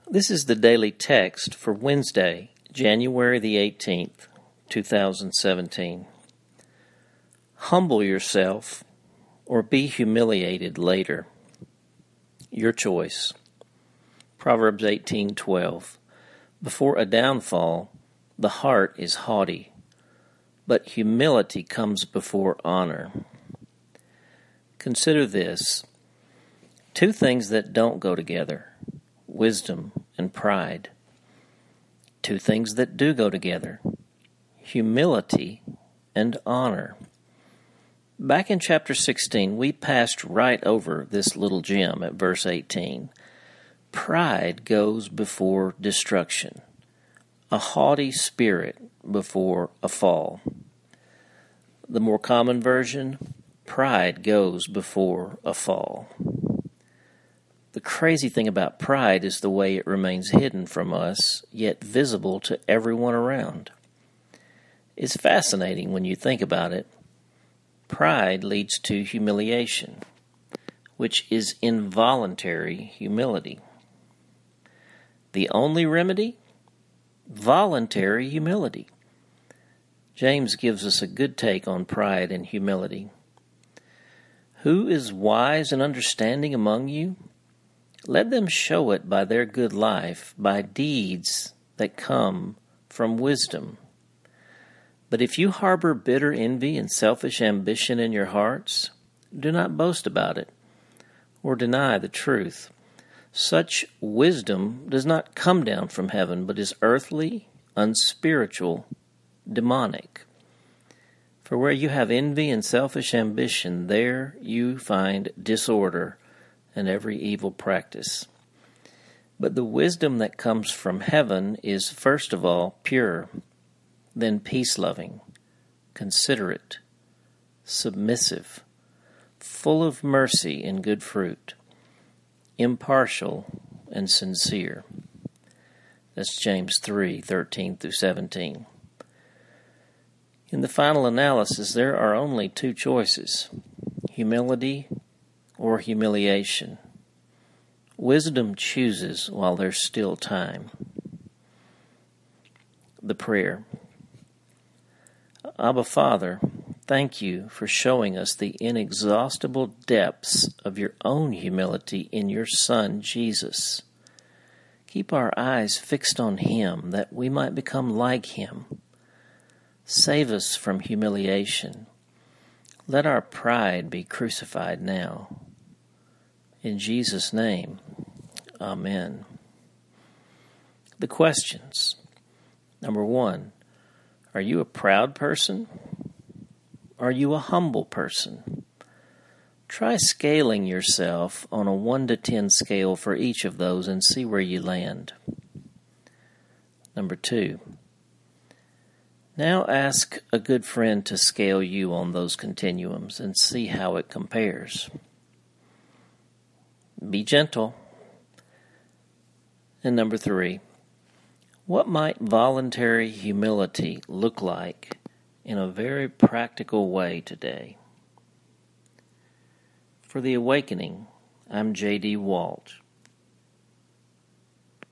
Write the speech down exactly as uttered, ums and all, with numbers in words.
This is the daily text for Wednesday, January the eighteenth, two thousand seventeen. Humble yourself or be humiliated later. Your choice. Proverbs eighteen twelve. Before a downfall, the heart is haughty, but humility comes before honor. Consider this. Two things that don't go together. Wisdom and pride. Two things that do go together. Humility and honor. Back in chapter sixteen, we passed right over this little gem at verse eighteen. Pride goes before destruction. A haughty spirit before a fall. The more common version, pride goes before a fall. The crazy thing about pride is the way it remains hidden from us, yet visible to everyone around. It's fascinating when you think about it. Pride leads to humiliation, which is involuntary humility. The only remedy? Voluntary humility. James gives us a good take on pride and humility. Who is wise and understanding among you? Let them show it by their good life, by deeds that come from wisdom. But if you harbor bitter envy and selfish ambition in your hearts, do not boast about it or deny the truth. Such wisdom does not come down from heaven, but is earthly, unspiritual, demonic. For where you have envy and selfish ambition, there you find disorder and every evil practice. But the wisdom that comes from heaven is first of all pure, then peace-loving, considerate, submissive, full of mercy and good fruit, impartial and sincere. That's James three thirteen through seventeen. In the final analysis, there are only two choices: humility or humiliation. Wisdom chooses while there's still time. The prayer. Abba, Father, thank you for showing us the inexhaustible depths of your own humility in your Son, Jesus. Keep our eyes fixed on him, that we might become like him. Save us from humiliation. Let our pride be crucified now. In Jesus' name, amen. The questions. Number one, are you a proud person? Are you a humble person? Try scaling yourself on a one to ten scale for each of those and see where you land. Number two, now ask a good friend to scale you on those continuums and see how it compares. Be gentle. And number three, what might voluntary humility look like in a very practical way today? For The Awakening, I'm J D Walt.